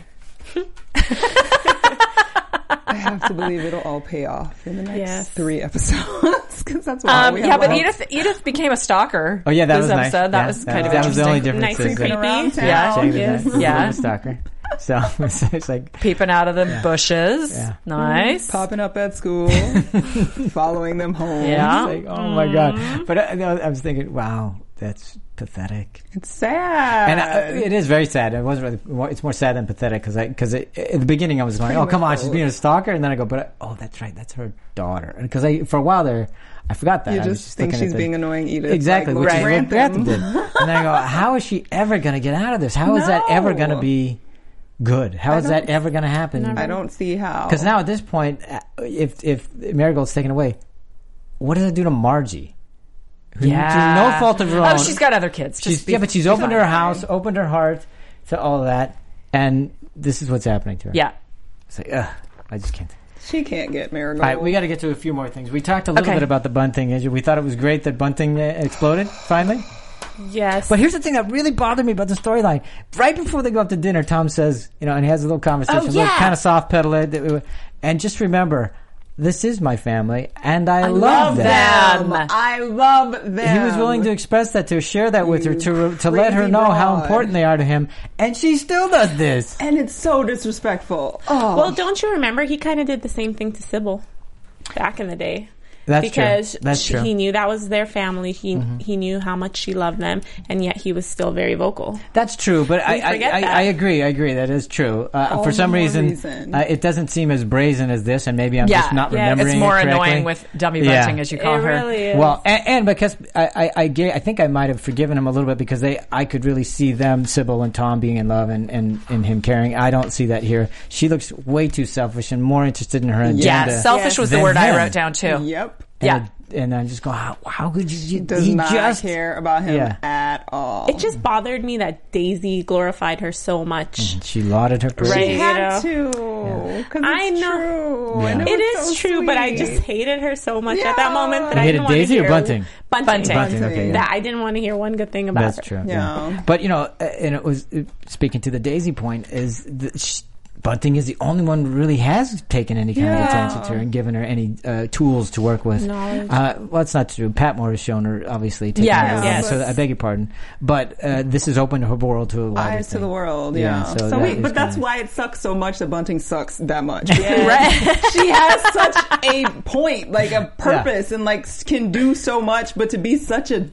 I have to believe it'll all pay off in the next Yes. three episodes because that's why Um, we yeah, have but all- Edith Edith became a stalker. Oh yeah, that this was nice. episode. That Yeah, was kind of that was the only interesting. difference. Nice and is that around creepy. Yeah. town. Jane was Yes. nice. Yeah. a stalker. So it's, it's like Peeping out of the bushes. Yeah. Nice. popping up at school, following them home. Yeah. It's like, oh my god! But I, I was thinking, wow, that's pathetic. It's sad. And I, it is very sad. It wasn't really. It's more sad than pathetic because I because at the beginning I was going, oh come on, she's being a stalker, and then I go, but I, oh that's right, that's her daughter. Because I for a while there, I forgot that. you I was just think looking at she's the- being annoying Edith. exactly, like which is Lori what Grantham Grantham. did. And then I go, how is she ever going to get out of this? How is that ever going to No. be good? How is I that don't- ever going to happen? I don't see how. Because now at this point, uh, if if Marigold's taken away, what does it do to Margie? Who, Yeah. through no fault of her own. Oh, she's got other kids. Just She's, be- yeah, but she's be opened fine. her house, opened her heart to all of that, and this is what's happening to her. Yeah. It's like, ugh, I just can't. She can't get Marigold. All right, we got to get to a few more things. We talked a little Okay. bit about the Bunting issue. We thought it was great that Bunting uh, exploded finally. Yes. But here's the thing that really bothered me about the storyline. Right before they go up to dinner, Tom says, you know, and he has a little conversation, Oh, a little yeah. kind of soft pedal it. And just remember, this is my family, and I, love, love them. them. I love them. He was willing to express that to her, share that with her, You to to let her crazy know how broad. important they are to him, and she still does this. And it's so disrespectful. Oh. Well, don't you remember he kind of did the same thing to Sybil back in the day? That's because true. That's she, true. he knew that was their family. He he knew how much she loved them, and yet he was still very vocal. That's true, but I, I, forget I, that. I agree. I agree. That is true. Uh, All for the some more reason, reason. Uh, it doesn't seem as brazen as this, and maybe I'm Yeah. just not Yeah, it's remembering. It's more it correctly. annoying with Dummy Yeah. Bunting, as you call it her. really is. Well, and, and because I, I, I, ga- I think I might have forgiven him a little bit because they, I could really see them, Sybil and Tom, being in love and, and, and him caring. I don't see that here. She looks way too selfish and more interested in her agenda. Yeah, selfish Yes. was the than word I him. wrote down too. Yep. And Yeah. it- and I just go, how, how could you? you Does he not just care about him Yeah. at all. it just bothered me that Daisy glorified her so much. She lauded her parade. Right. She you had know. to. Because I it's know. true. Yeah. And It was is so true, but I sweet. just hated her so much Yeah. at that moment that You I hated didn't want to Daisy or hear Bunting? Bunting. Bunting. Bunting, okay, yeah. That I didn't want to hear one good thing about That's her. true. Yeah. But you know, uh, and it was uh, speaking to the Daisy point is that sh- Bunting is the only one who really has taken any kind Yeah. of attention to her and given her any uh, tools to work with. Knowledge. Uh, well, it's not true. Patmore has shown her obviously taking Yeah, her, yes. so I beg your pardon. But uh, this has opened her world to a wider Eyes to thing. the world, Yeah, yeah. so So, that wait, is but that's kinda- why it sucks so much that Bunting sucks that much. Right. She has such a point, like a purpose, and like s- can do so much, but to be such a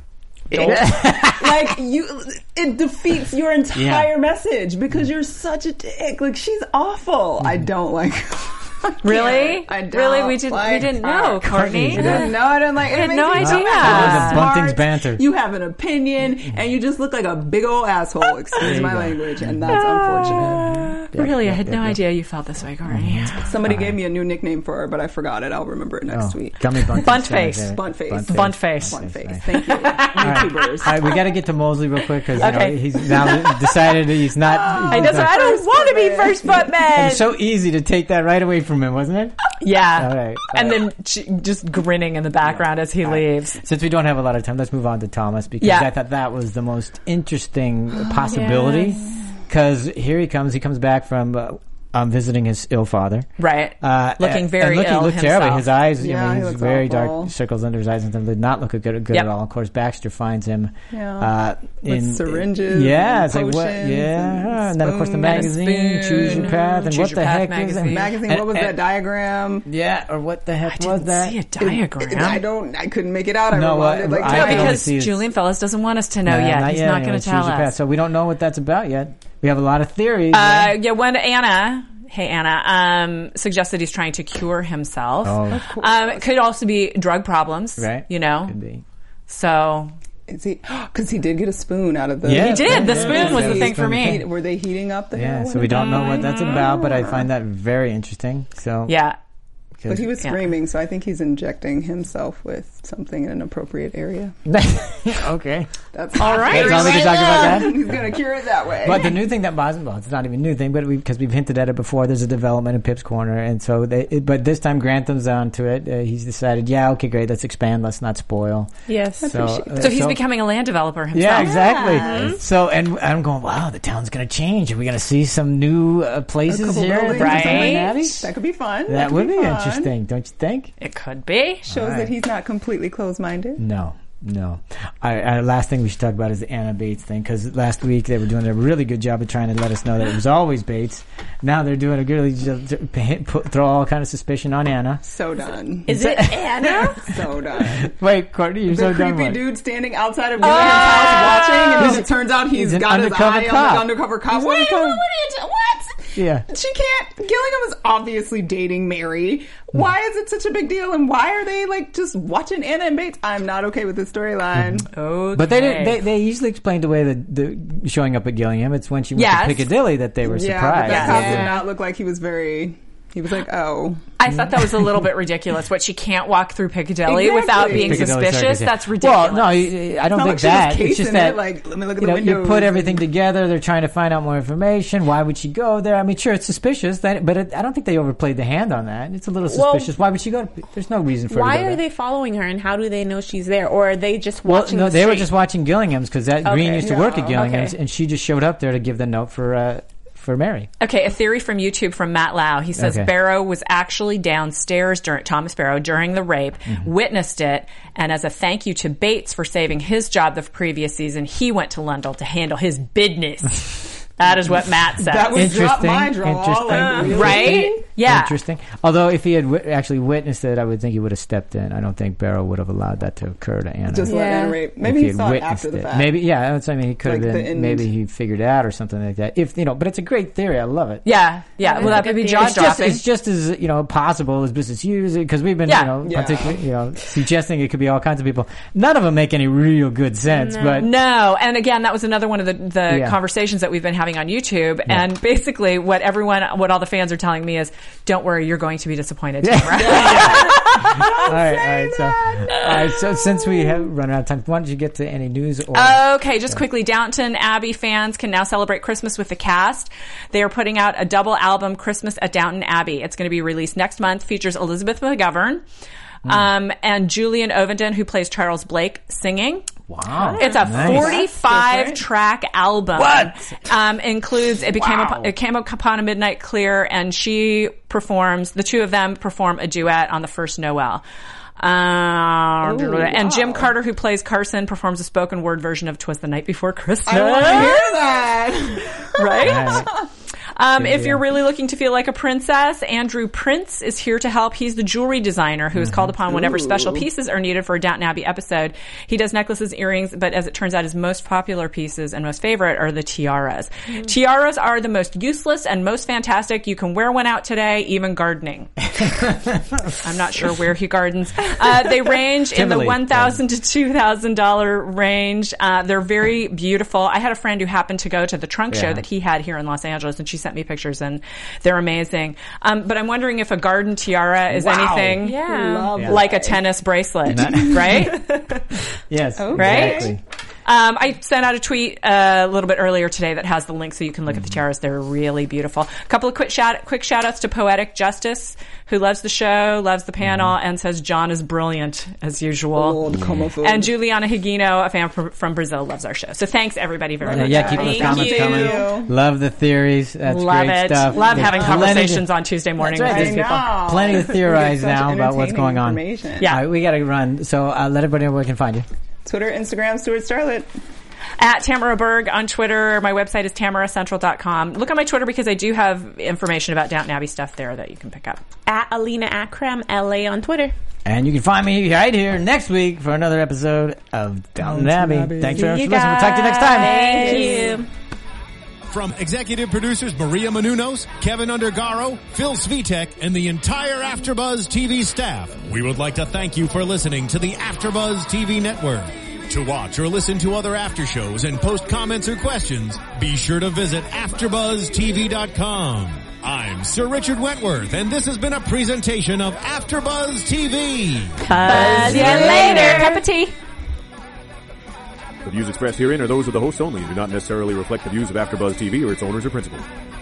dope, like you, it defeats your entire Yeah. message because you're such a dick. Like she's awful. I don't like. I can't. Really? I don't Really? We didn't. like we didn't her. know, Courtney. You I didn't know. I didn't like. It had makes no me so idea. mad. The Bunting's Smart, banter. You have an opinion, and you just look like a big old asshole. Excuse you my go. language, and that's unfortunate. Really, I yeah, had yeah, no yeah. idea you felt this way, Courtney. Somebody gave me a new nickname for her, but I forgot it. I'll remember it next Oh, week. Gummy Bunting. Bunt face. Bunt face. Bunt face. Bunt face. Nice. Thank you, YouTubers. All right, we got to get to Mosley real quick because Okay. you know, he's now decided he's not. I, he's just, not- I don't want to be first It footman. was so easy to take that right away from him, wasn't it? Yeah. All right. And then ch- just grinning in the background as he leaves. Since we don't have a lot of time, let's move on to Thomas because Yeah. I thought that was the most interesting possibility. Because here he comes. He comes back from uh, um, visiting his ill father. Right. Uh, Looking and- very and look, ill He looked himself. terrible. His eyes, Yeah, I mean, he he's looks very awful. dark circles under his eyes and them did not look good, good Yep. at all. Of course, Baxter finds him. Yeah. Uh, With in syringes Yeah, and it's like what? potions Yeah, and and, then of course the spoons. magazine, And a choose your path, and Choose what Your the Path heck is magazine. it? Magazine. And- What was and- that diagram? Yeah, or what the heck I was didn't that? see a diagram. I don't. I couldn't make it out. I No, rewound it uh, like I- no, I twice. only because see his- Julian Fellas doesn't want us to know Nah, yet. not He's yet. not Anyway, going to choose tell your path. us. So we don't know what that's about yet. We have a lot of theories. Uh, yeah, when Anna Hey, Anna. Um, suggests that he's trying to cure himself. Oh. Um, it could also be drug problems. Right. You know? Could be. So. Is he? Because he did get a spoon out of the. Yeah. He did. The Yeah, spoon yeah, was yeah, the yeah. thing for me. Were they heating up the Yeah, heroin so we don't know what that's again? about, but I find that very interesting. So Yeah. But he was Yeah. screaming, so I think he's injecting himself with something in an appropriate area. okay. That's All right. That's all we can talk about that. He's going to cure it that way. But the new thing that bothers me, well, it's not even a new thing, but because we, we've hinted at it before, there's a development in Pip's Corner, and so they, it, but this time Grantham's onto it. Uh, he's decided, yeah, okay, great, let's expand, let's not spoil. Yes. So, uh, So he's becoming a land developer himself. Yeah, exactly. So, and I'm going, wow, the town's going to change. Are we going to see some new uh, A places couple here? buildings or Right. something. Nabby? That could be fun. That could would be fun. interesting, don't you think? It could be. Shows All right. that he's not completely closed-minded. No, no. I, I, last thing we should talk about is the Anna Bates thing, because last week they were doing a really good job of trying to let us know that it was always Bates. Now they're doing a good job to p- put, throw all kind of suspicion on Anna. So done. Is it Anna? So done. Wait, Courtney, you're The so done. creepy What? dude standing outside of Gilliam's house watching, and then it turns out he's He's an got his undercover eye cop. on the undercover cop. He's Wait, undercover. what are you doing? What? Yeah. She can't. Gilliam is obviously dating Mary. Why is it such a big deal? And why are they like just watching Anna and Bates? I'm not okay with this storyline. Okay. But they didn't. They, they usually explained away the, the showing up at Gilliam. It's when she went Yes. to Piccadilly that they were Yeah, but surprised. that Yeah. cop Yeah. did not look like he was very. He was like, oh. I thought that was a little bit ridiculous. What, she can't walk through Piccadilly Exactly. without being Piccadilly suspicious? Circus, yeah. That's ridiculous. Well, no, I I don't Not think like she was that. It's casing just it, that, like, let me look at you the know, you windows put and- everything together. They're trying to find out more information. Why would she go there? I mean, sure, it's suspicious, that, but it, I don't think they overplayed the hand on that. It's a little Well, suspicious. Why would she go? There's no reason for her Why to go are there. they following her, and how do they know she's there? Or are they just Well, watching no, the they were street? just watching Gillingham's because that Green Okay. used to work at Yeah, Gillingham's, okay. and she just showed up there to give the note for uh, for Mary. Okay, a theory from YouTube from Matt Lau. He says Okay. Barrow was actually downstairs during Thomas Barrow during the rape, Mm-hmm. witnessed it, and as a thank you to Bates for saving his job the previous season, he went to Lundell to handle his business. That is what Matt says. That was drop Interesting. my draw. Interesting. Like, really? right? Yeah. Interesting. Although if he had w- actually witnessed it, I would think he would have stepped in. I don't think Barrow would have allowed that to occur to Anna. Just let Yeah. Anna rape. If Maybe he had saw it witnessed after the it. fact. Maybe, yeah. That's, I mean, he could Like have the been. end. Maybe he figured it out or something like that. If you know, but it's a great theory. I love it. Yeah, yeah. That Well, is a that would good be theory. jaw It's just, dropping. it's just as you know possible as business use because we've been Yeah. you know Yeah. particularly you know suggesting it could be all kinds of people. None of them make any real good sense, but No, and again, that was another one of the, the Yeah. conversations that we've been having on YouTube. And basically, what everyone, what all the fans are telling me is, "Don't worry, you're going to be disappointed." Tamara. all right, all right. So, all right. So since we have run out of time, why don't you get to any news or Okay, just quickly, Downton Abbey fans can now celebrate Christmas with the cast. They are putting out a double album, Christmas at Downton Abbey. It's going to be released next month. Features Elizabeth McGovern um, and Julian Ovenden, who plays Charles Blake, singing. wow? It's a Nice. forty-five track album. What? Um, includes it became Wow. a, it came upon a midnight clear, and she performs. The two of them perform a duet on the first Noel. Um, Ooh, and Jim wow. Carter, who plays Carson, performs a spoken word version of "'Twas the Night Before Christmas." I want to hear that. Right? All right. Um, Good if deal. you're really looking to feel like a princess, Andrew Prince is here to help. He's the jewelry designer who is called upon whenever Ooh. special pieces are needed for a Downton Abbey episode. He does necklaces, earrings, but as it turns out, his most popular pieces and most favorite are the tiaras. Tiaras are the most useless and most fantastic. You can wear one out today, even gardening. I'm not sure where he gardens. Uh, they range in the Tivoli. one thousand to two thousand dollars range. Uh, they're very beautiful. I had a friend who happened to go to the trunk show Yeah. that he had here in Los Angeles, and she sent me pictures, and they're amazing. Um, but I'm wondering if a garden tiara is Wow. anything Yeah. Love Yeah. like a tennis bracelet, Not- right? Yes, Right? exactly. Um, I sent out a tweet uh, a little bit earlier today that has the link so you can look at the tiaras. They're really beautiful. A couple of quick shout quick shout outs to Poetic Justice, who loves the show, loves the panel, and says John is brilliant as usual. Old comophone. And Juliana Higino, a fan from, from Brazil, loves our show. So thanks everybody very Yeah, much. yeah, keep those Thank comments you. coming. Love the theories. That's Love great it. stuff. Love There's having plenty to- conversations on Tuesday morning That's right. with these I people. know. Plenty to We get theorize such now about what's entertaining going on. information. Yeah. All right, we got to run. So uh, let everybody know where we can find you. Twitter, Instagram, Stuart Starlet. At Tamara Berg on Twitter. My website is tamara central dot com. Look on my Twitter because I do have information about Downton Abbey stuff there that you can pick up. At Alina Akram, L A on Twitter. And you can find me right here next week for another episode of Downton Abbey. Abbey. Thanks very much See for you listening. We'll talk to you next time. Thank you. From executive producers Maria Menounos, Kevin Undergaro, Phil Svitek, and the entire AfterBuzz T V staff, we would like to thank you for listening to the AfterBuzz T V network. To watch or listen to other after shows and post comments or questions, be sure to visit after buzz T V dot com. I'm Sir Richard Wentworth, and this has been a presentation of AfterBuzz T V. Buzz you later. Cup of tea. The views expressed herein are those of the hosts only and do not necessarily reflect the views of AfterBuzz T V or its owners or principals.